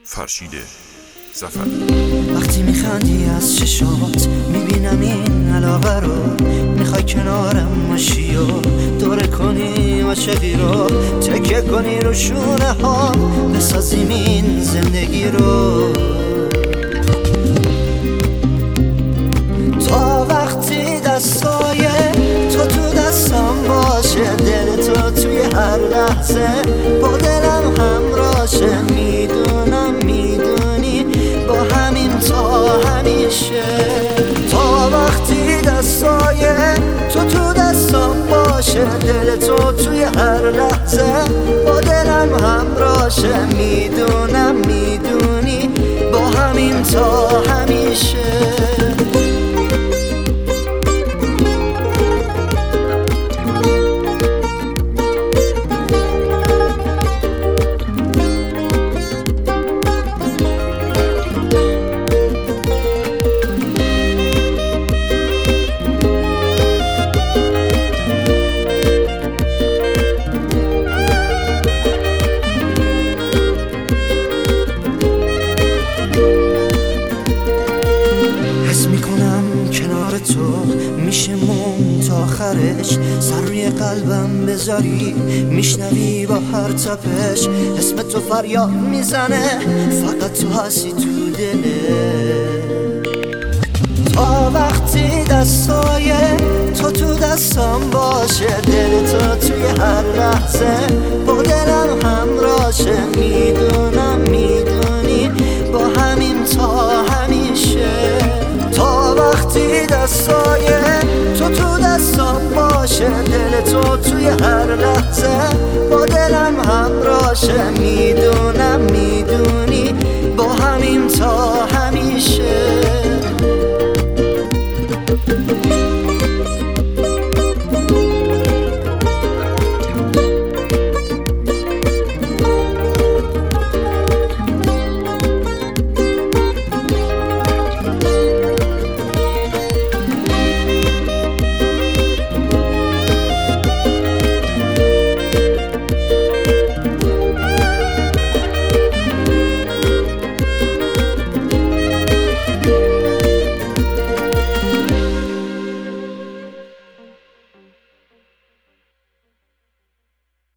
فرشید ظفر. وقتی میخندی از چشات میبینم این علاقه رو، میخوای کنارم باشی و دوره کنی عاشقی رو، تکیه کنی رو شونه ها بسازیم این زندگی رو. تا وقتی دستای تو دستم باشه، دل تو توی هر لحظه با دلم همراشه، میدونی با همین تا همیشه. تا وقتی دستای تو دستم باشه، دل تو توی هر لحظه با دلم همراشه، میدونی با همین تا همیشه. کنار تو میشه موم تا آخرش، سر روی قلبم بذاری میشنوی با هر تپش، اسم تو فریاد میزنه فقط تو هستی تو دله. تا وقتی دستای تو دستم باشه، دل تو توی هر لحظه با دلم همراشه، میدونی با همین تا همیشه. تا وقتی دستای تو دستم باشه، دل تو توی هر لحظه با دلم همراشه، میدونم